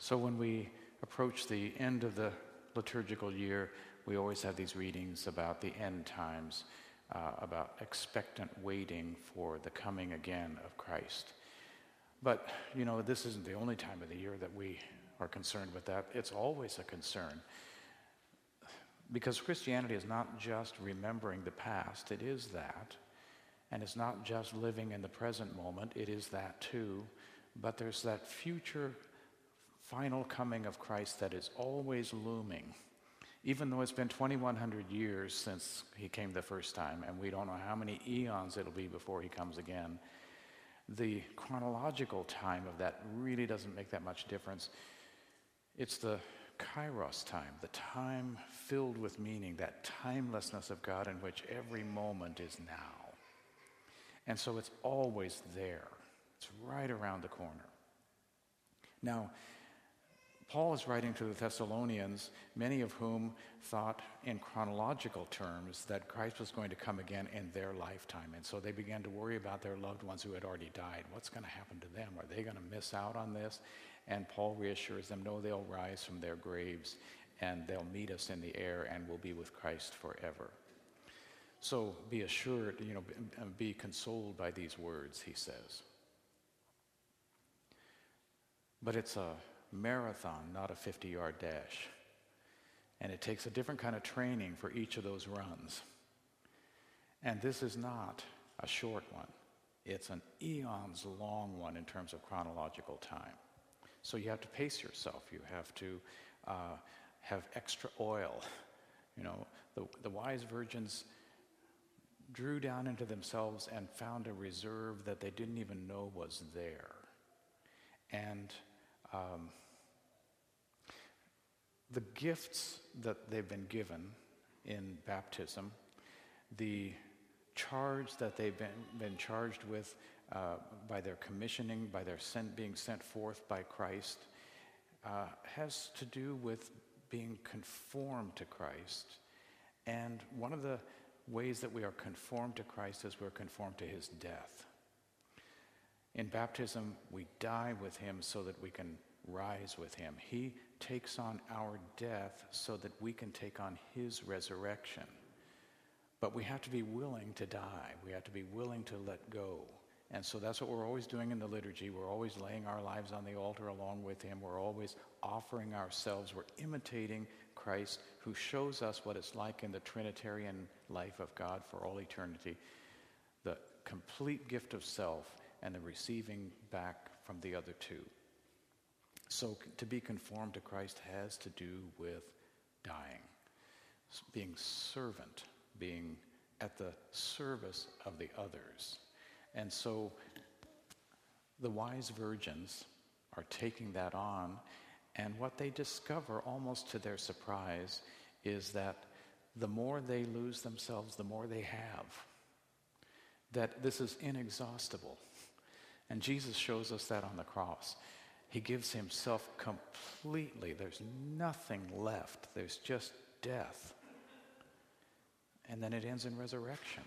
So when we approach the end of the liturgical year, we always have these readings about the end times, about expectant waiting for the coming again of Christ. But, this isn't the only time of the year that we are concerned with that. It's always a concern. Because Christianity is not just remembering the past, it is that. And it's not just living in the present moment, it is that too. But there's that future final coming of Christ that is always looming. Even though it's been 2,100 years since he came the first time, and we don't know how many eons it'll be before he comes again, the chronological time of that really doesn't make that much difference. It's the Kairos time, the time filled with meaning, that timelessness of God in which every moment is now. And so it's always there. It's right around the corner. Now, Paul is writing to the Thessalonians, many of whom thought in chronological terms that Christ was going to come again in their lifetime. And so they began to worry about their loved ones who had already died. What's going to happen to them? Are they going to miss out on this? And Paul reassures them, no, they'll rise from their graves and they'll meet us in the air and will be with Christ forever. So be assured, be consoled by these words, he says. But it's a marathon, not a 50-yard dash. And it takes a different kind of training for each of those runs. And this is not a short one. It's an eons long one in terms of chronological time. So you have to pace yourself. You have to have extra oil. The wise virgins drew down into themselves and found a reserve that they didn't even know was there. And the gifts that they've been given in baptism, the charge that they've been charged with by their commissioning, by their being sent forth by Christ, has to do with being conformed to Christ. And one of the ways that we are conformed to Christ is we're conformed to his death. In baptism, we die with him so that we can rise with him. He takes on our death so that we can take on his resurrection. But we have to be willing to die. We have to be willing to let go. And so that's what we're always doing in the liturgy. We're always laying our lives on the altar along with him. We're always offering ourselves. We're imitating Christ, who shows us what it's like in the Trinitarian life of God for all eternity. The complete gift of self and the receiving back from the other two. So to be conformed to Christ has to do with dying, being servant, being at the service of the others. And so the wise virgins are taking that on, and what they discover, almost to their surprise, is that the more they lose themselves, the more they have. That this is inexhaustible. And Jesus shows us that on the cross. He gives himself completely. There's nothing left. There's just death. And then it ends in resurrection.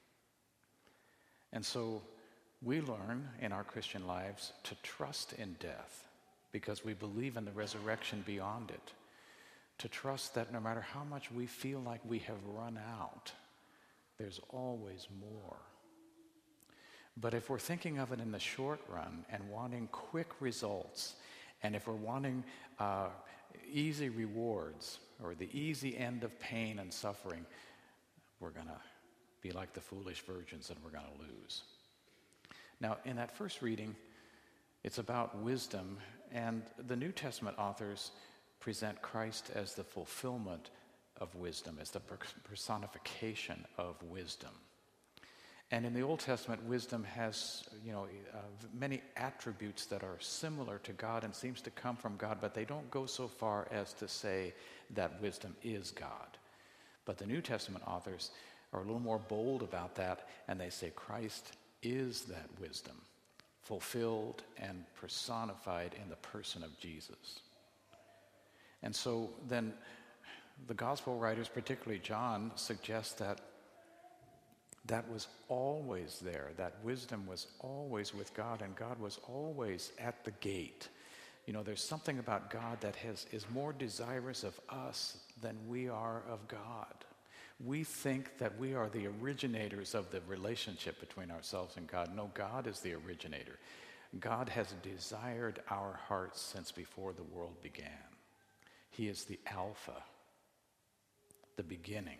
And so we learn in our Christian lives to trust in death because we believe in the resurrection beyond it. To trust that no matter how much we feel like we have run out, there's always more. But if we're thinking of it in the short run and wanting quick results, and if we're wanting easy rewards or the easy end of pain and suffering, we're going to be like the foolish virgins and we're going to lose. Now, in that first reading, it's about wisdom, and the New Testament authors present Christ as the fulfillment of wisdom, as the personification of wisdom. And in the Old Testament, wisdom has, many attributes that are similar to God and seems to come from God, but they don't go so far as to say that wisdom is God. But the New Testament authors are a little more bold about that, and they say Christ is that wisdom, fulfilled and personified in the person of Jesus. And so then the gospel writers, particularly John, suggest that that was always there. That wisdom was always with God, and God was always at the gate, there's something about God that is more desirous of us than we are of God. We think that we are the originators of the relationship between ourselves and God. No, God is the originator. God has desired our hearts since before the world began. He is the Alpha, the beginning.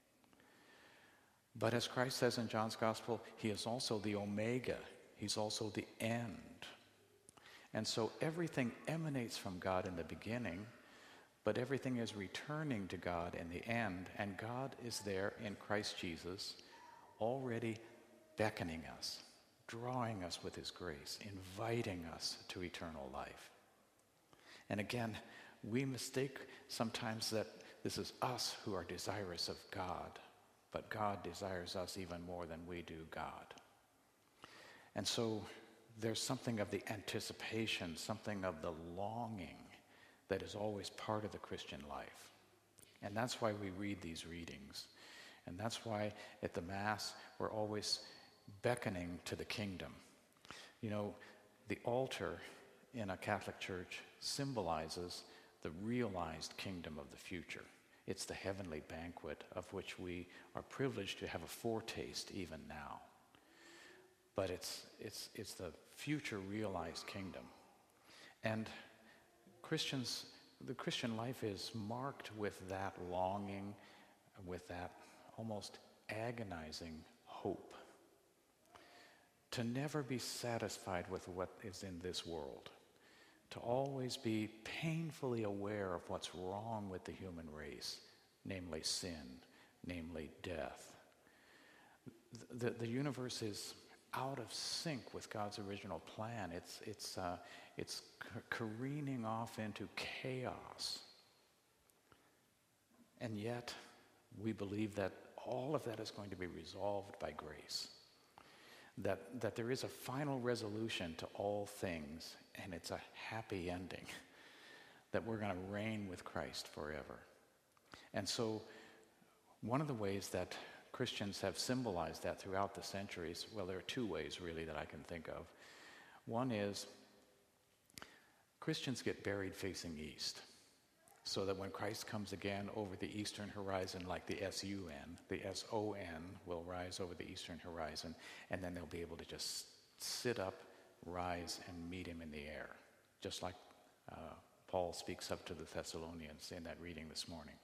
But as Christ says in John's Gospel, he is also the Omega. He's also the end. And so everything emanates from God in the beginning, but everything is returning to God in the end. And God is there in Christ Jesus, already beckoning us, drawing us with his grace, inviting us to eternal life. And again, we mistake sometimes that this is us who are desirous of God, but God desires us even more than we do God. And so there's something of the anticipation, something of the longing that is always part of the Christian life. And that's why we read these readings. And that's why at the Mass we're always beckoning to the kingdom. The altar in a Catholic church symbolizes the realized kingdom of the future. It's the heavenly banquet of which we are privileged to have a foretaste even now. But it's the future realized kingdom. And the Christian life is marked with that longing, with that almost agonizing hope. To never be satisfied with what is in this world. To always be painfully aware of what's wrong with the human race, namely sin, namely death. The universe is out of sync with God's original plan. It's careening off into chaos. And yet, we believe that all of that is going to be resolved by grace. That there is a final resolution to all things, and it's a happy ending. That we're going to reign with Christ forever. And so, one of the ways that Christians have symbolized that throughout the centuries, well, there are two ways really that I can think of. One is Christians get buried facing east, so that when Christ comes again over the eastern horizon, like the S-U-N, the S-O-N will rise over the eastern horizon, and then they'll be able to just sit up, rise, and meet him in the air, just like Paul speaks up to the Thessalonians in that reading this morning.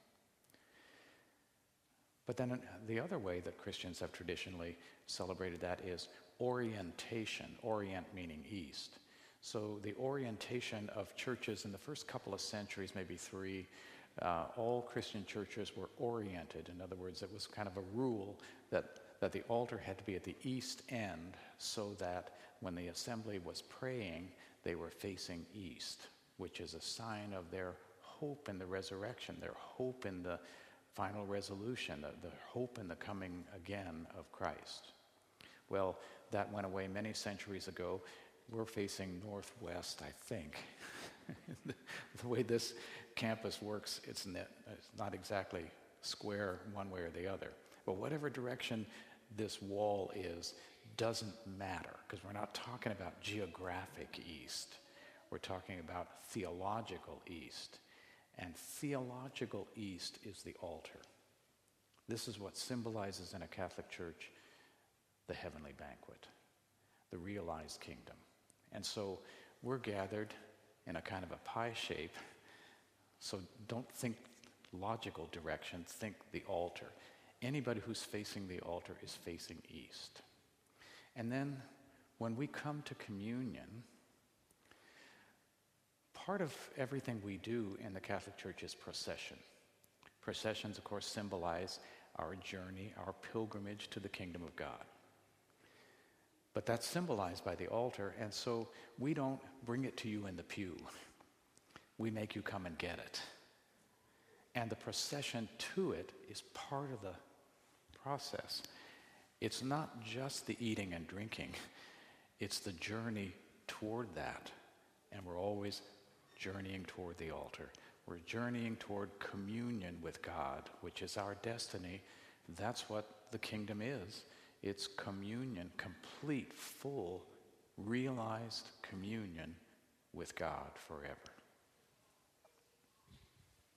But then the other way that Christians have traditionally celebrated that is orientation, orient meaning east. So the orientation of churches in the first couple of centuries, maybe three, all Christian churches were oriented. In other words, it was kind of a rule that the altar had to be at the east end so that when the assembly was praying, they were facing east, which is a sign of their hope in the resurrection, their hope in the final resolution, the hope in the coming again of Christ. Well, that went away many centuries ago. We're facing northwest, I think. The way this campus works, it's not exactly square one way or the other. But whatever direction this wall is doesn't matter, because we're not talking about geographic east. We're talking about theological east. And theological east is the altar. This is what symbolizes in a Catholic church the heavenly banquet, the realized kingdom. And so we're gathered in a kind of a pie shape. So don't think logical direction, think the altar. Anybody who's facing the altar is facing east. And then when we come to communion, part of everything we do in the Catholic Church is procession. Processions, of course, symbolize our journey, our pilgrimage to the kingdom of God. But that's symbolized by the altar, and so we don't bring it to you in the pew. We make you come and get it. And the procession to it is part of the process. It's not just the eating and drinking. It's the journey toward that. And we're always journeying toward the altar. We're journeying toward communion with God, which is our destiny. That's what the kingdom is. It's communion, complete, full, realized communion with God forever.